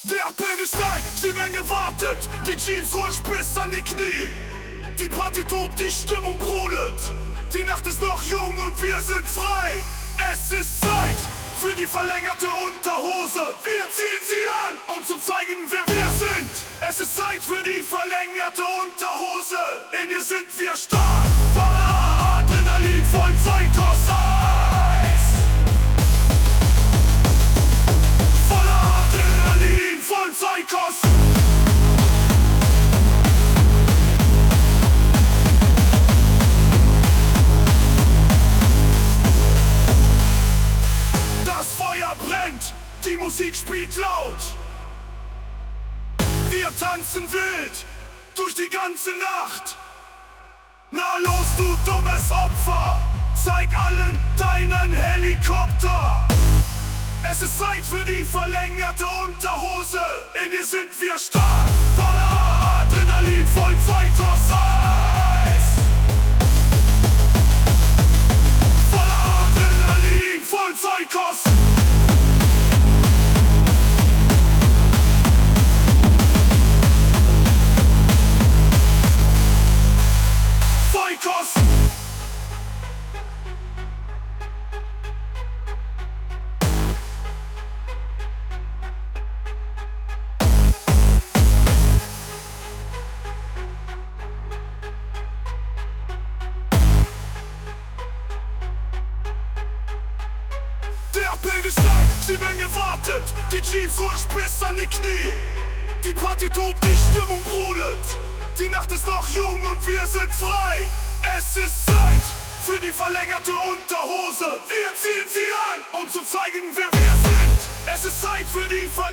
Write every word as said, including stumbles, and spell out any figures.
Der Appell steigt, die Menge wartet, die Jeans rutscht bis an die Knie. Die Party tobt, die Stimmung brodelt, die Nacht ist noch jung und wir sind frei. Es ist Zeit für die verlängerte Unterhose. Wir ziehen sie an, um zu zeigen, wer wir sind. Es ist Zeit für die verlängerte Unterhose. In ihr sind wir stark, voller Adrenalin, voll Psychos Eis. Voller Adrenalin, voll Psychos. Das Feuer brennt, die Musik spielt laut. Wir tanzen wild durch die ganze Nacht. Na los, du dummes Opfer, zeig allen deinen Helikopter. Es ist Zeit für die verlängerte Unterhose. In ihr sind wir stark, voller Adrenalin, voll Psychos Eis. Voller Adrenalin, voll Psychos. Psychos. Der Appell steigt, die Menge wartet, die Jeans rutscht bis an die Knie. Die Party tobt, die Stimmung brodelt, die Nacht ist noch jung und wir sind frei. Es ist Zeit für die verlängerte Unterhose. Wir ziehen sie an, um zu zeigen, wer wir sind. Es ist Zeit für die Ver